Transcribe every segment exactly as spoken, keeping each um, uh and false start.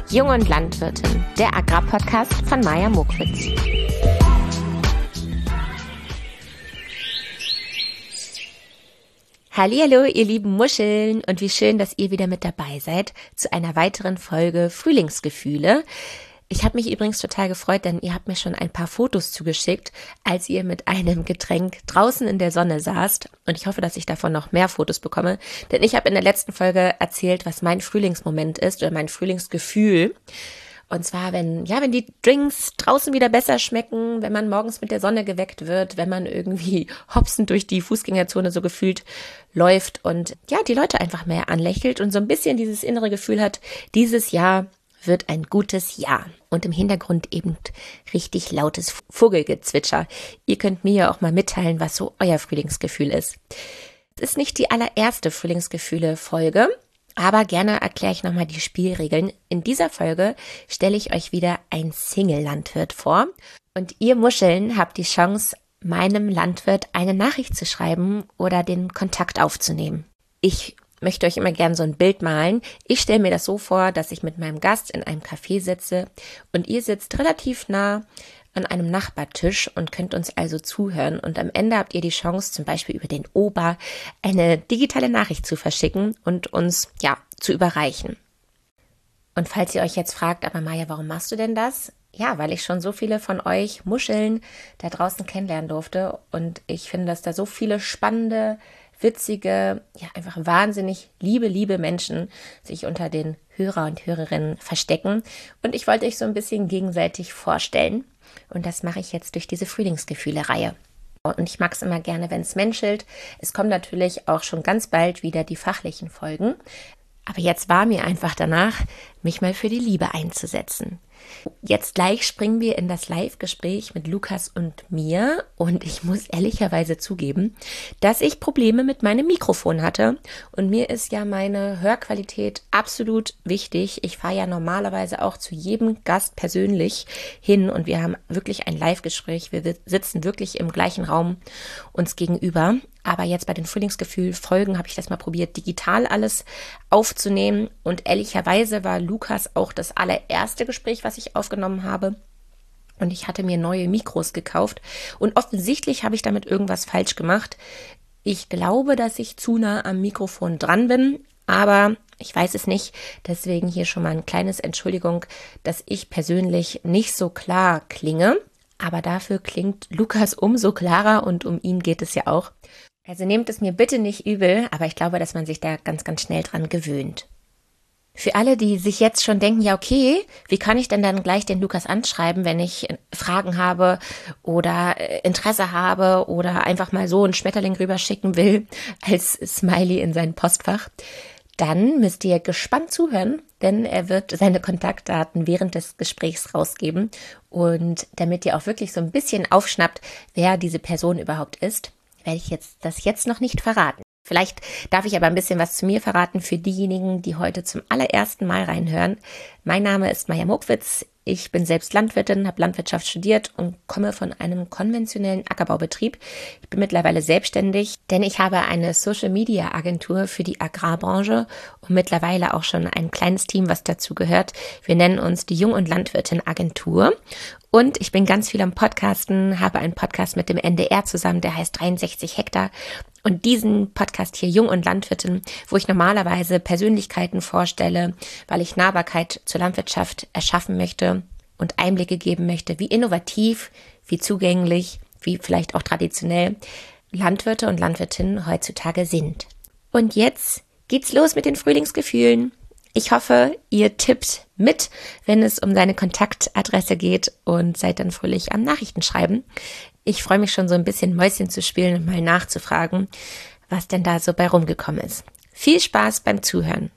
Jung und Landwirtin, der Agrarpodcast von Maja Mokwitz. Hallihallo, ihr lieben Muscheln, und wie schön, dass ihr wieder mit dabei seid zu einer weiteren Folge Frühlingsgefühle. Ich habe mich übrigens total gefreut, denn ihr habt mir schon ein paar Fotos zugeschickt, als ihr mit einem Getränk draußen in der Sonne saßt. Und ich hoffe, dass ich davon noch mehr Fotos bekomme, denn ich habe in der letzten Folge erzählt, was mein Frühlingsmoment ist oder mein Frühlingsgefühl. Und zwar, wenn, ja, wenn die Drinks draußen wieder besser schmecken, wenn man morgens mit der Sonne geweckt wird, wenn man irgendwie hopsend durch die Fußgängerzone so gefühlt läuft und ja, die Leute einfach mehr anlächelt und so ein bisschen dieses innere Gefühl hat, dieses Jahr wird ein gutes Jahr. Und im Hintergrund eben richtig lautes Vogelgezwitscher. Ihr könnt mir ja auch mal mitteilen, was so euer Frühlingsgefühl ist. Es ist nicht die allererste Frühlingsgefühle-Folge, aber gerne erkläre ich nochmal die Spielregeln. In dieser Folge stelle ich euch wieder ein Single-Landwirt vor. Und ihr Muscheln habt die Chance, meinem Landwirt eine Nachricht zu schreiben oder den Kontakt aufzunehmen. Ich möchte euch immer gerne so ein Bild malen. Ich stelle mir das so vor, dass ich mit meinem Gast in einem Café sitze und ihr sitzt relativ nah an einem Nachbartisch und könnt uns also zuhören. Und am Ende habt ihr die Chance, zum Beispiel über den Ober eine digitale Nachricht zu verschicken und uns, ja, zu überreichen. Und falls ihr euch jetzt fragt, aber Maja, warum machst du denn das? Ja, weil ich schon so viele von euch Muscheln da draußen kennenlernen durfte und ich finde, dass da so viele spannende, witzige, ja einfach wahnsinnig liebe, liebe Menschen sich unter den Hörer und Hörerinnen verstecken. Und ich wollte euch so ein bisschen gegenseitig vorstellen. Und das mache ich jetzt durch diese Frühlingsgefühle-Reihe. Und ich mag es immer gerne, wenn es menschelt. Es kommen natürlich auch schon ganz bald wieder die fachlichen Folgen. Aber jetzt war mir einfach danach, mich mal für die Liebe einzusetzen. Jetzt gleich springen wir in das Live-Gespräch mit Lukas und mir und ich muss ehrlicherweise zugeben, dass ich Probleme mit meinem Mikrofon hatte und mir ist ja meine Hörqualität absolut wichtig. Ich fahre ja normalerweise auch zu jedem Gast persönlich hin und wir haben wirklich ein Live-Gespräch. Wir sitzen wirklich im gleichen Raum uns gegenüber. Aber jetzt bei den Frühlingsgefühl-Folgen habe ich das mal probiert, digital alles aufzunehmen. Und ehrlicherweise war Lukas auch das allererste Gespräch, was ich aufgenommen habe. Und ich hatte mir neue Mikros gekauft. Und offensichtlich habe ich damit irgendwas falsch gemacht. Ich glaube, dass ich zu nah am Mikrofon dran bin, aber ich weiß es nicht. Deswegen hier schon mal ein kleines Entschuldigung, dass ich persönlich nicht so klar klinge. Aber dafür klingt Lukas umso klarer und um ihn geht es ja auch. Also nehmt es mir bitte nicht übel, aber ich glaube, dass man sich da ganz, ganz schnell dran gewöhnt. Für alle, die sich jetzt schon denken, ja okay, wie kann ich denn dann gleich den Lukas anschreiben, wenn ich Fragen habe oder Interesse habe oder einfach mal so einen Schmetterling rüberschicken will als Smiley in sein Postfach? Dann müsst ihr gespannt zuhören, denn er wird seine Kontaktdaten während des Gesprächs rausgeben. Und damit ihr auch wirklich so ein bisschen aufschnappt, wer diese Person überhaupt ist, werde ich jetzt das jetzt noch nicht verraten. Vielleicht darf ich aber ein bisschen was zu mir verraten für diejenigen, die heute zum allerersten Mal reinhören. Mein Name ist Maja Mokwitz. Ich bin selbst Landwirtin, habe Landwirtschaft studiert und komme von einem konventionellen Ackerbaubetrieb. Ich bin mittlerweile selbstständig, denn ich habe eine Social-Media-Agentur für die Agrarbranche und mittlerweile auch schon ein kleines Team, was dazu gehört. Wir nennen uns die Jung- und Landwirtin-Agentur. Und ich bin ganz viel am Podcasten, habe einen Podcast mit dem N D R zusammen, der heißt dreiundsechzig Hektar. Und diesen Podcast hier, Jung und Landwirtin, wo ich normalerweise Persönlichkeiten vorstelle, weil ich Nahbarkeit zur Landwirtschaft erschaffen möchte und Einblicke geben möchte, wie innovativ, wie zugänglich, wie vielleicht auch traditionell Landwirte und Landwirtinnen heutzutage sind. Und jetzt geht's los mit den Frühlingsgefühlen. Ich hoffe, ihr tippt mit, wenn es um seine Kontaktadresse geht und seid dann fröhlich am Nachrichtenschreiben. Ich freue mich schon so ein bisschen Mäuschen zu spielen und mal nachzufragen, was denn da so bei rumgekommen ist. Viel Spaß beim Zuhören.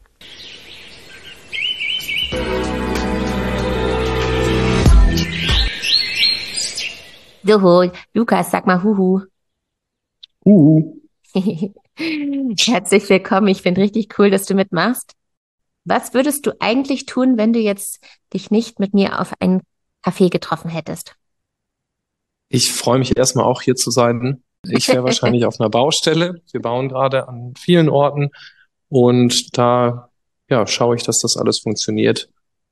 So, Lukas, sag mal Huhu. Huhu. Herzlich willkommen. Ich finde richtig cool, dass du mitmachst. Was würdest du eigentlich tun, wenn du jetzt dich nicht mit mir auf einen Kaffee getroffen hättest? Ich freue mich erstmal auch hier zu sein. Ich wäre wahrscheinlich auf einer Baustelle. Wir bauen gerade an vielen Orten und da ja, schaue ich, dass das alles funktioniert.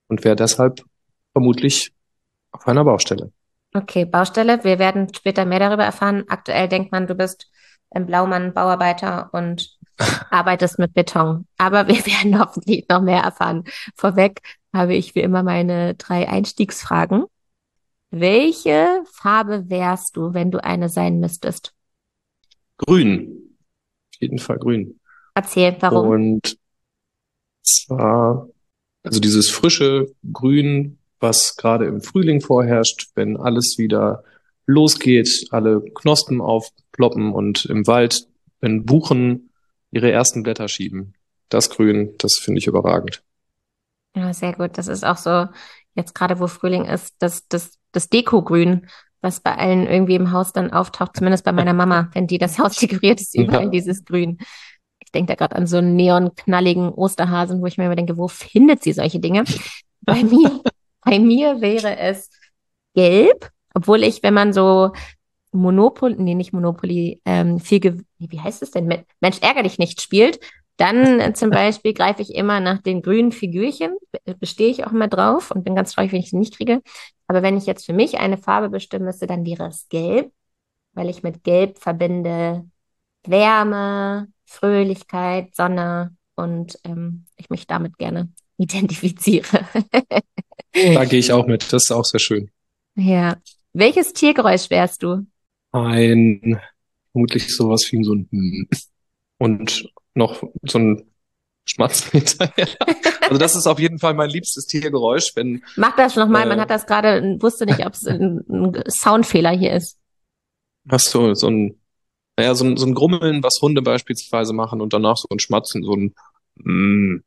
und wäre deshalb vermutlich auf einer Baustelle. Okay, Baustelle. Wir werden später mehr darüber erfahren. Aktuell denkt man, du bist ein Blaumann, Bauarbeiter und arbeitest mit Beton. Aber wir werden hoffentlich noch mehr erfahren. Vorweg habe ich wie immer meine drei Einstiegsfragen. Welche Farbe wärst du, wenn du eine sein müsstest? Grün, auf jeden Fall grün. Erzähl, warum? Und zwar, also dieses frische Grün, was gerade im Frühling vorherrscht, wenn alles wieder losgeht, alle Knospen aufploppen und im Wald, wenn Buchen ihre ersten Blätter schieben. Das Grün, das finde ich überragend. Ja, sehr gut. Das ist auch so, jetzt gerade wo Frühling ist, das, das, das Dekogrün, was bei allen irgendwie im Haus dann auftaucht, zumindest bei meiner Mama, wenn die das Haus dekoriert, ist überall Ja, dieses Grün. Ich denke da gerade an so einen neonknalligen Osterhasen, wo ich mir immer denke, wo findet sie solche Dinge? Bei mir, bei mir wäre es gelb, obwohl ich, wenn man so Monopoly, nee, nicht Monopoly, ähm, viel, Ge nee, wie heißt es denn? Me- Mensch, ärger dich nicht spielt, dann äh, zum Beispiel greife ich immer nach den grünen Figürchen, be- bestehe ich auch immer drauf und bin ganz traurig, wenn ich sie nicht kriege. Aber wenn ich jetzt für mich eine Farbe bestimmen müsste, dann wäre es gelb, weil ich mit gelb verbinde Wärme, Fröhlichkeit, Sonne und ähm, ich mich damit gerne identifiziere. da gehe ich auch mit. Das ist auch sehr schön. Ja. Welches Tiergeräusch wärst du? Ein, vermutlich sowas wie so ein Hm. Und noch so ein Schmatzen hinterher. Also das ist auf jeden Fall mein liebstes Tiergeräusch, wenn, Mach das nochmal, man äh, hat das gerade, wusste nicht, ob es ein, ein Soundfehler hier ist. hast du so ein, naja, so ein, so ein Grummeln, was Hunde beispielsweise machen und danach so ein Schmatzen, so ein mm,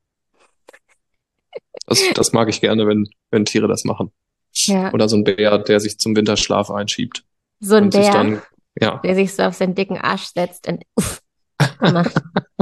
das, das mag ich gerne, wenn, wenn Tiere das machen. Ja, Oder so ein Bär, der sich zum Winterschlaf einschiebt so ein und sich Bär, dann, ja. der sich so auf seinen dicken Arsch setzt und uff macht.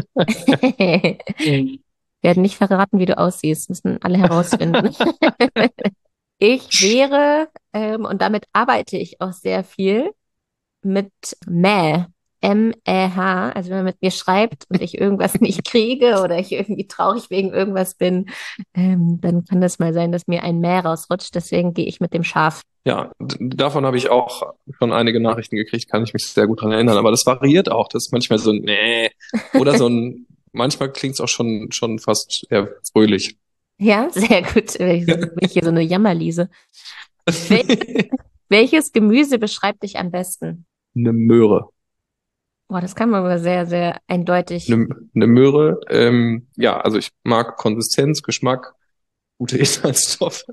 Wir werden nicht verraten, wie du aussiehst, müssen alle herausfinden. Ich wäre, ähm, und damit arbeite ich auch sehr viel, mit Mäh. M-E-H, also wenn man mit mir schreibt und ich irgendwas nicht kriege oder ich irgendwie traurig wegen irgendwas bin, ähm, dann kann das mal sein, dass mir ein Mäh rausrutscht. Deswegen gehe ich mit dem Schaf. Ja, d- davon habe ich auch schon einige Nachrichten gekriegt, kann ich mich sehr gut dran erinnern. Aber das variiert auch. Das ist manchmal so ein Nee oder so ein, manchmal klingt es auch schon, schon fast eher fröhlich. Ja, sehr gut. Ich Ja. bin hier so eine Jammerliese. Wel welches Gemüse beschreibt dich am besten? Eine Möhre. Boah, das kann man aber sehr, sehr eindeutig. Eine, eine Möhre, ähm, ja, also ich mag Konsistenz, Geschmack, gute Inhaltsstoffe,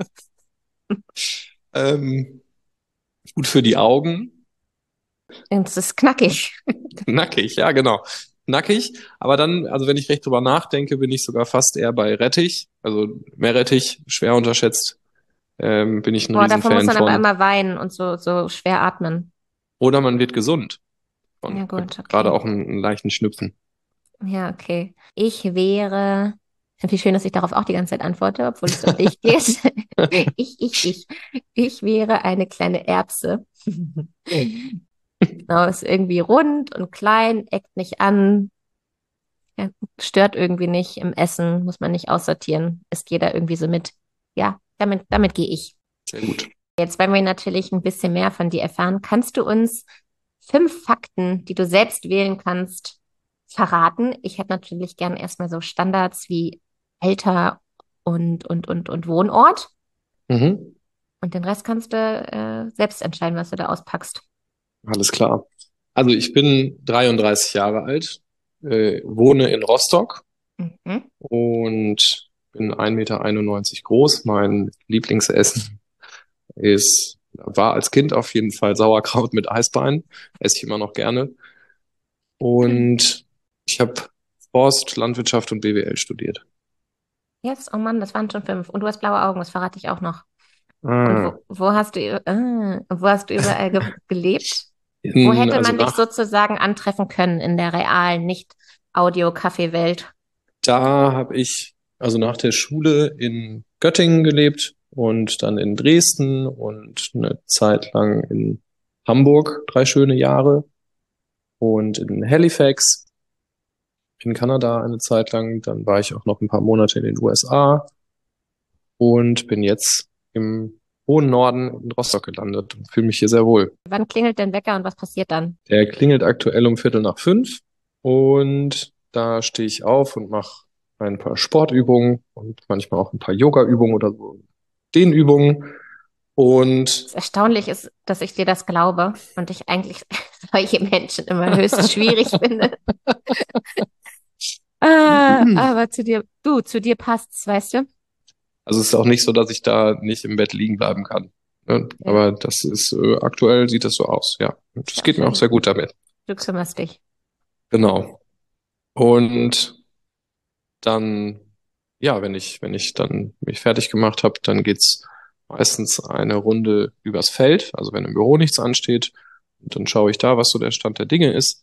ähm, gut für die Augen, Es ist knackig. nackig, ja, genau. Nackig, aber dann, also wenn ich recht drüber nachdenke, bin ich sogar fast eher bei Rettich. Also Meerrettich, schwer unterschätzt, ähm, bin ich ein Boah, davon muss Riesenfan man aber von. immer weinen und so, so schwer atmen. Oder man wird gesund Ja, von, gut, gerade okay. auch einen, einen leichten Schnupfen. Ja, okay. Ich wäre, wie schön, dass ich darauf auch die ganze Zeit antworte, obwohl es um dich geht. Ich, ich, ich. Ich wäre eine kleine Erbse. Genau, ist irgendwie rund und klein, eckt nicht an, ja, stört irgendwie nicht im Essen, muss man nicht aussortieren, isst jeder irgendwie so mit. Ja, damit, damit gehe ich. Sehr gut. Jetzt wollen wir natürlich ein bisschen mehr von dir erfahren. Kannst du uns fünf Fakten, die du selbst wählen kannst, verraten? Ich hätte natürlich gern erstmal so Standards wie Alter und, und, und, und Wohnort. Mhm. Und den Rest kannst du äh, selbst entscheiden, was du da auspackst. Alles klar. Also ich bin dreiunddreißig Jahre alt, äh, wohne in Rostock Mhm. und bin ein Meter einundneunzig groß. Mein Lieblingsessen ist, war als Kind auf jeden Fall Sauerkraut mit Eisbein. Esse ich immer noch gerne. Und ich habe Forst, Landwirtschaft und B W L studiert. Jetzt, oh Mann, das waren schon fünf. Und du hast blaue Augen, das verrate ich auch noch. Und Ah, wo, wo hast du, äh, wo hast du überall ge gelebt? Wo in, hätte also man dich nach, sozusagen antreffen können in der realen, nicht Audio-Kaffee-Welt? da habe ich also nach der Schule in Göttingen gelebt und dann in Dresden und eine Zeit lang in Hamburg, drei schöne Jahre und in Halifax in Kanada eine Zeit lang. Dann war ich auch noch ein paar Monate in den U S A und bin jetzt im hohen Norden in Rostock gelandet und fühle mich hier sehr wohl. Wann klingelt dein Wecker und was passiert dann? Der klingelt aktuell um Viertel nach fünf und da stehe ich auf und mache ein paar Sportübungen und manchmal auch ein paar Yoga-Übungen oder so Dehnübungen. Und Es erstaunlich ist, dass ich dir das glaube und ich eigentlich solche Menschen immer höchst schwierig finde. Ah, aber zu dir, du, zu dir passt's, weißt du? also es ist auch nicht so, dass ich da nicht im Bett liegen bleiben kann. Ne? Ja, Aber das ist äh, aktuell sieht das so aus, ja. Und ist das ja auch geht mir auch schön. sehr gut damit. Du kümmerst dich. Genau. Und dann, ja, wenn ich, wenn ich dann mich fertig gemacht habe, dann geht's meistens eine Runde übers Feld, also wenn im Büro nichts ansteht. Und dann schaue ich da, was so der Stand der Dinge ist.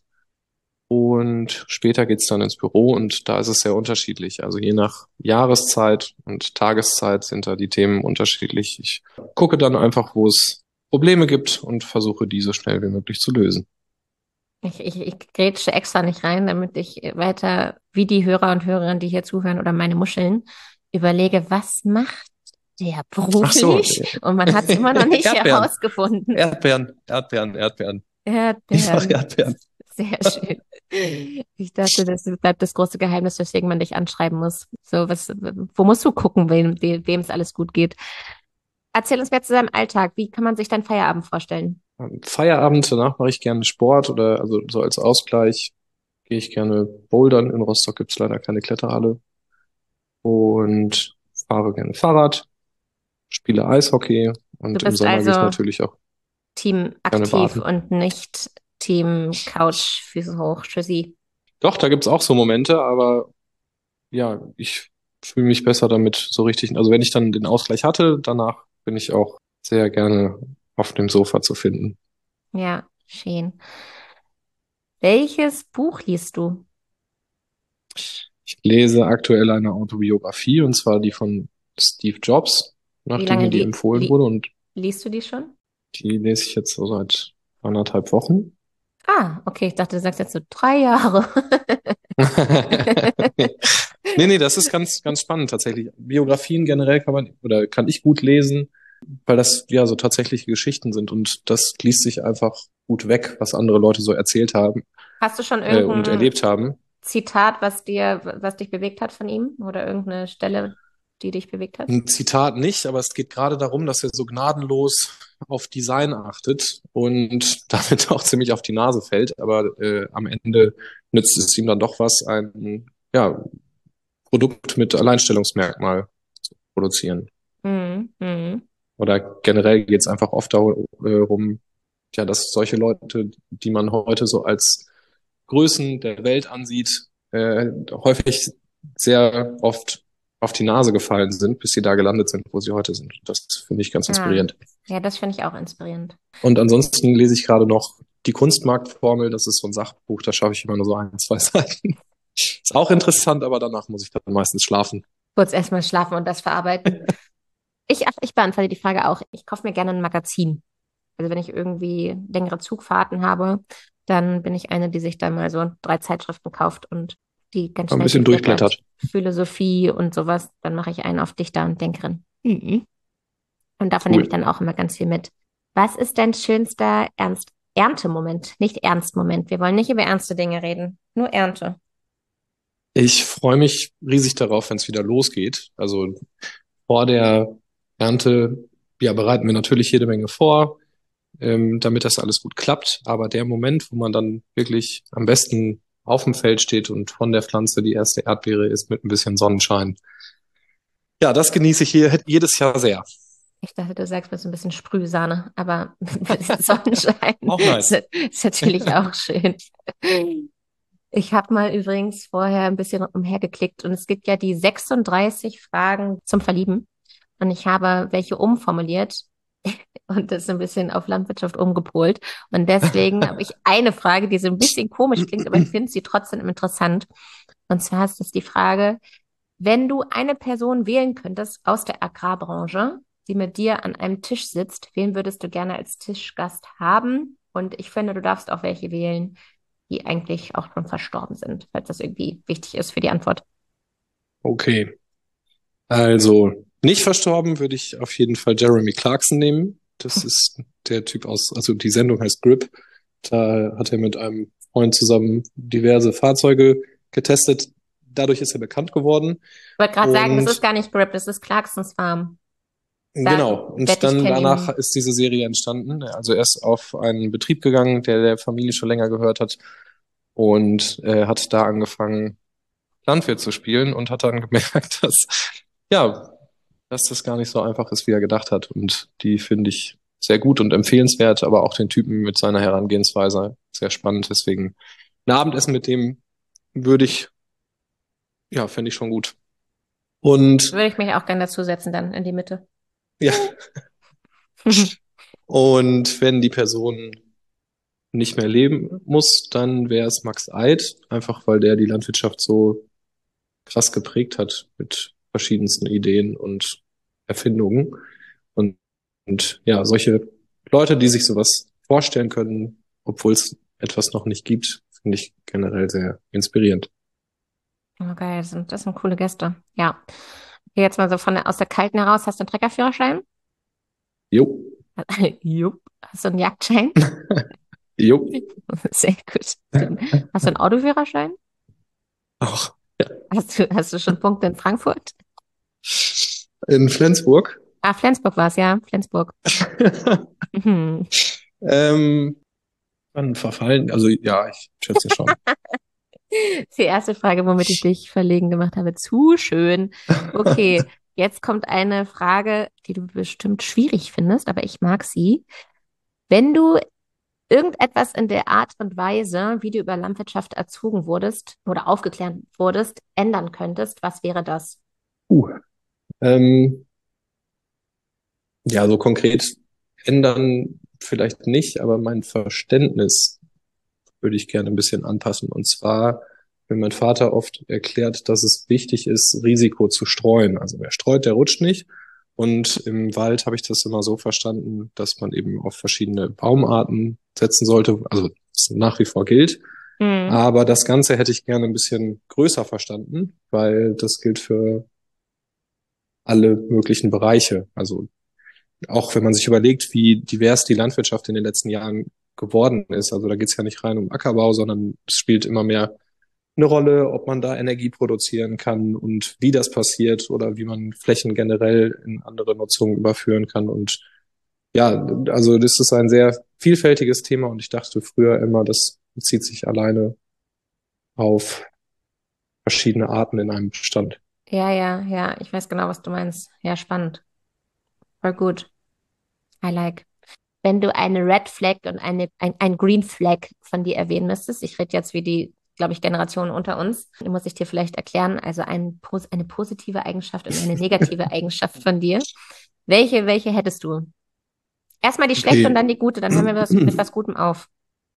Und später geht's dann ins Büro und da ist es sehr unterschiedlich. Also je nach Jahreszeit und Tageszeit sind da die Themen unterschiedlich. Ich gucke dann einfach, wo es Probleme gibt und versuche, die so schnell wie möglich zu lösen. Ich, ich, ich grätsche extra nicht rein, damit ich weiter, wie die Hörer und Hörerinnen, die hier zuhören oder meine Muscheln, überlege, was macht der Ach so, beruflich? Und man hat es immer noch nicht Erdbeeren, herausgefunden. Erdbeeren, Erdbeeren, Erdbeeren. Ich mache Erdbeeren. Erdbeeren. Sehr schön. Ich dachte, das bleibt das große Geheimnis, weswegen man dich anschreiben muss. So, was, wo musst du gucken, wem, wem es alles gut geht? Erzähl uns mehr zu deinem Alltag. Wie kann man sich deinen Feierabend vorstellen? Am Feierabend, danach mache ich gerne Sport oder also so als Ausgleich gehe ich gerne bouldern. In Rostock gibt's leider keine Kletterhalle und fahre gerne Fahrrad, spiele Eishockey Du und im bist Sommer gehe ich also natürlich auch Team gerne aktiv baden. und nicht Team Couch, Füße hoch, Tschüssi. Doch, da gibt's auch so Momente, aber ja, ich fühle mich besser damit so richtig. Also wenn ich dann den Ausgleich hatte, danach bin ich auch sehr gerne auf dem Sofa zu finden. Ja, schön. Welches Buch liest du? Ich lese aktuell eine Autobiografie und zwar die von Steve Jobs, Wie nachdem lange mir die li empfohlen li wurde und liest du die schon? die lese ich jetzt so seit anderthalb Wochen. Ah, okay, ich dachte, du sagst jetzt so drei Jahre. Nee, nee, das ist ganz, ganz spannend tatsächlich. Biografien generell kann man oder kann ich gut lesen, weil das ja so tatsächliche Geschichten sind und das liest sich einfach gut weg, was andere Leute so erzählt haben Hast du schon äh, und irgendein erlebt haben. Zitat, was dir, was dich bewegt hat von ihm? Oder irgendeine Stelle, die dich bewegt hat? Ein Zitat nicht, aber es geht gerade darum, dass er so gnadenlos auf Design achtet und damit auch ziemlich auf die Nase fällt. Aber äh, am Ende nützt es ihm dann doch was, ein ja, Produkt mit Alleinstellungsmerkmal zu produzieren. Mhm. Mhm. Oder generell geht es einfach oft darum, ja, dass solche Leute, die man heute so als Größen der Welt ansieht, äh, häufig sehr oft auf die Nase gefallen sind, bis sie da gelandet sind, wo sie heute sind. Das finde ich ganz Ah, inspirierend. ja, das finde ich auch inspirierend. Und ansonsten lese ich gerade noch die Kunstmarktformel. Das ist so ein Sachbuch, da schaffe ich immer nur so ein, zwei Seiten. Ist auch interessant, aber danach muss ich dann meistens schlafen. Kurz erstmal schlafen und das verarbeiten. Ich, ach, ich beantworte die Frage auch. Ich kaufe mir gerne ein Magazin. Also wenn ich irgendwie längere Zugfahrten habe, dann bin ich eine, die sich dann mal so drei Zeitschriften kauft und die ganz Ein schnell bisschen durchblättert. durchblättert. Philosophie und sowas. Dann mache ich einen auf Dichter und Denkerin. Mhm. Und davon nehme ich Cool. dann auch immer ganz viel mit. Was ist dein schönster Ernst Erntemoment? Nicht Ernstmoment. Wir wollen nicht über ernste Dinge reden. Nur Ernte. Ich freue mich riesig darauf, wenn es wieder losgeht. Also vor der Ernte, ja, bereiten wir natürlich jede Menge vor, ähm, damit das alles gut klappt. Aber der Moment, wo man dann wirklich am besten auf dem Feld steht und von der Pflanze die erste Erdbeere ist mit ein bisschen Sonnenschein. Ja, das genieße ich hier jedes Jahr sehr. Ich dachte, du sagst mir so ein bisschen Sprühsahne, aber Sonnenschein Auch ist, nice. ist natürlich auch schön. Ich habe mal übrigens vorher ein bisschen umhergeklickt und es gibt ja die sechsunddreißig Fragen zum Verlieben und ich habe welche umformuliert und das ein bisschen auf Landwirtschaft umgepolt. Und deswegen habe ich eine Frage, die so ein bisschen komisch klingt, aber ich finde sie trotzdem interessant. Und zwar ist das die Frage, wenn du eine Person wählen könntest aus der Agrarbranche, die mit dir an einem Tisch sitzt, wen würdest du gerne als Tischgast haben? Und ich finde, du darfst auch welche wählen, die eigentlich auch schon verstorben sind, falls das irgendwie wichtig ist für die Antwort. Okay, also Nicht verstorben würde ich auf jeden Fall Jeremy Clarkson nehmen. Das ist der Typ aus, also die Sendung heißt Grip. Da hat er mit einem Freund zusammen diverse Fahrzeuge getestet. Dadurch ist er bekannt geworden. Ich wollte gerade sagen, das ist Und gar nicht Grip, das ist Clarksons Farm. Da genau, und wette ich, dann kenne danach ihn. ist diese Serie entstanden. Also er ist auf einen Betrieb gegangen, der der Familie schon länger gehört hat und äh, hat da angefangen, Landwirt zu spielen und hat dann gemerkt, dass ja, dass das gar nicht so einfach ist, wie er gedacht hat. Und die finde ich sehr gut und empfehlenswert, aber auch den Typen mit seiner Herangehensweise sehr spannend. Deswegen ein Abendessen mit dem würde ich, ja, fände ich schon gut. Und Würde ich mich auch gerne dazusetzen dann in die Mitte. ja, und wenn die Person nicht mehr leben muss, dann wäre es Max Eid, einfach weil der die Landwirtschaft so krass geprägt hat mit verschiedensten Ideen und Erfindungen. Und, und ja, solche Leute, die sich sowas vorstellen können, obwohl es etwas noch nicht gibt, finde ich generell sehr inspirierend. Okay, das sind, das sind coole Gäste. Ja. Jetzt mal so von der, aus der Kalten heraus, hast du einen Treckerführerschein? Jo, Jupp. Hast du einen Jagdschein? jo, Sehr gut. Hast du einen Autoführerschein? auch. Hast du, hast du schon Punkte in Frankfurt? In Flensburg. Ah, Flensburg war es, ja. Flensburg. Mhm. ähm, Dann verfallen, also ja, ich schätze schon. Die erste Frage, womit ich dich verlegen gemacht habe. Zu schön. Okay, jetzt kommt eine Frage, die du bestimmt schwierig findest, aber ich mag sie. Wenn du irgendetwas in der Art und Weise, wie du über Landwirtschaft erzogen wurdest oder aufgeklärt wurdest, ändern könntest, was wäre das? Uh, ähm, ja, so konkret ändern vielleicht nicht, aber mein Verständnis würde ich gerne ein bisschen anpassen. Und zwar, wenn mein Vater oft erklärt, dass es wichtig ist, Risiko zu streuen. Also wer streut, der rutscht nicht. Und im Wald habe ich das immer so verstanden, dass man eben auf verschiedene Baumarten setzen sollte, also das nach wie vor gilt. Mhm. Aber das Ganze hätte ich gerne ein bisschen größer verstanden, weil das gilt für alle möglichen Bereiche. Also auch wenn man sich überlegt, wie divers die Landwirtschaft in den letzten Jahren geworden ist. Also da geht es ja nicht rein um Ackerbau, sondern es spielt immer mehr eine Rolle, ob man da Energie produzieren kann und wie das passiert oder wie man Flächen generell in andere Nutzungen überführen kann. Und ja, also das ist ein sehr vielfältiges Thema und ich dachte früher immer, das bezieht sich alleine auf verschiedene Arten in einem Bestand. Ja, ja, ja, ich weiß genau, was du meinst. Ja, spannend. Voll gut. I like. Wenn du eine Red Flag und eine, ein, ein Green Flag von dir erwähnen müsstest, ich rede jetzt wie die, glaube ich, Generation unter uns, muss ich dir vielleicht erklären, also ein, pos- eine positive Eigenschaft und eine negative Eigenschaft von dir. Welche, welche hättest du? Erstmal die schlechte und Okay. dann die gute, dann hören wir was, mit was Gutem auf.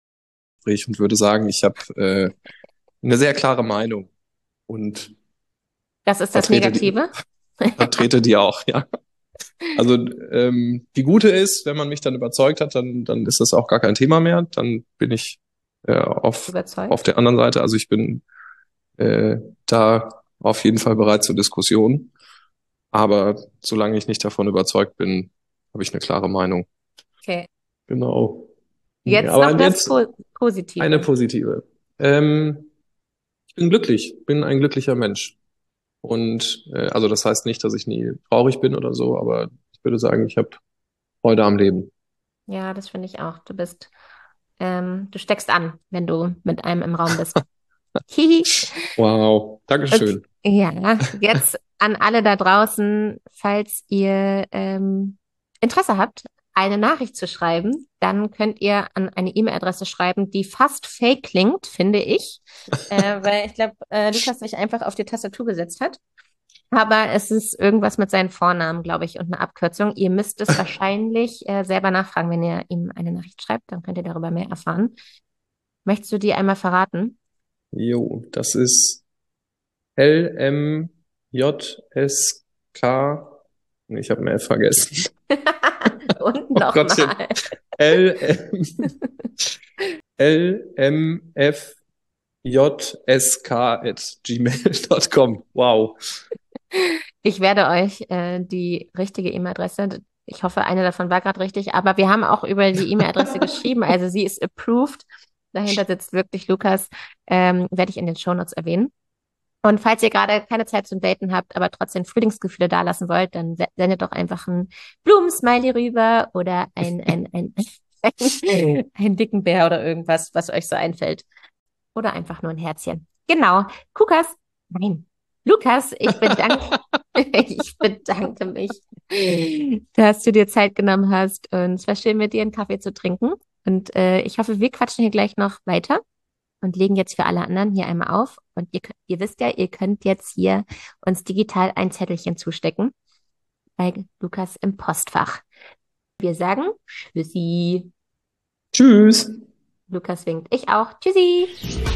Und würde sagen, ich habe äh, eine sehr klare Meinung und Das ist das vertrete die, Negative. vertrete die auch, ja. Also ähm, die gute ist, wenn man mich dann überzeugt hat, dann, dann ist das auch gar kein Thema mehr. Dann bin ich äh, auf, auf Überzeugt. der anderen Seite. Also ich bin äh, da auf jeden Fall bereit zur Diskussion. Aber solange ich nicht davon überzeugt bin, habe ich eine klare Meinung. Okay. Genau. Nee, Jetzt aber noch das jetzt po eine Positive. positive. Ähm, ich bin glücklich, bin ein glücklicher Mensch. Und äh, also das heißt nicht, dass ich nie traurig bin oder so, aber ich würde sagen, ich habe Freude am Leben. Ja, das finde ich auch. Du bist, ähm, du steckst an, wenn du mit einem im Raum bist. Hihi. Wow, Okay. Dankeschön. Ja, jetzt an alle da draußen, falls ihr ähm, Interesse habt, eine Nachricht zu schreiben, dann könnt ihr an eine E-Mail-Adresse schreiben, die fast fake klingt, finde ich, äh, weil ich glaube, äh, Lukas sich einfach auf die Tastatur gesetzt hat. Aber es ist irgendwas mit seinen Vornamen, glaube ich, und eine Abkürzung. Ihr müsst es wahrscheinlich äh, selber nachfragen, wenn ihr ihm eine Nachricht schreibt, dann könnt ihr darüber mehr erfahren. Möchtest du die einmal verraten? Jo, das ist L M J S K. Nee, ich habe mir F vergessen. Und Oh Gottchen. nochmal. L M L M F J S K at gmail Punkt com. Wow. Ich werde euch äh, die richtige E-Mail-Adresse, ich hoffe, eine davon war gerade richtig, aber wir haben auch über die E-Mail-Adresse geschrieben, also sie ist approved. Dahinter sitzt wirklich Lukas, ähm, werde ich in den Shownotes erwähnen. Und falls ihr gerade keine Zeit zum Daten habt, aber trotzdem Frühlingsgefühle dalassen wollt, dann se- sendet doch einfach ein Blumensmiley rüber oder ein, ein, ein, ein, einen dicken Bär oder irgendwas, was euch so einfällt. Oder einfach nur ein Herzchen. Genau. Lukas, nein. Lukas, ich bedanke, ich bedanke mich, dass du dir Zeit genommen hast. Und es war schön, mit dir einen Kaffee zu trinken. Und äh, ich hoffe, wir quatschen hier gleich noch weiter und legen jetzt für alle anderen hier einmal auf. Und ihr, könnt- ihr wisst ja, ihr könnt jetzt hier uns digital ein Zettelchen zustecken bei Lukas im Postfach. Wir sagen Tschüssi. Tschüss. Lukas winkt. Ich auch. Tschüssi.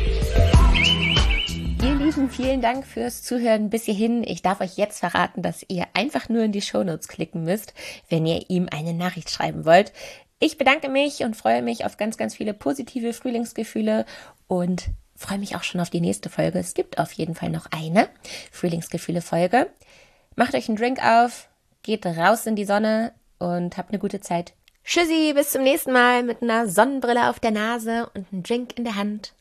Ihr Lieben, vielen Dank fürs Zuhören bis hierhin. Ich darf euch jetzt verraten, dass ihr einfach nur in die Shownotes klicken müsst, wenn ihr ihm eine Nachricht schreiben wollt. Ich bedanke mich und freue mich auf ganz, ganz viele positive Frühlingsgefühle und freue mich auch schon auf die nächste Folge. Es gibt auf jeden Fall noch eine Frühlingsgefühle-Folge. Macht euch einen Drink auf, geht raus in die Sonne und habt eine gute Zeit. Tschüssi, bis zum nächsten Mal mit einer Sonnenbrille auf der Nase und einem Drink in der Hand.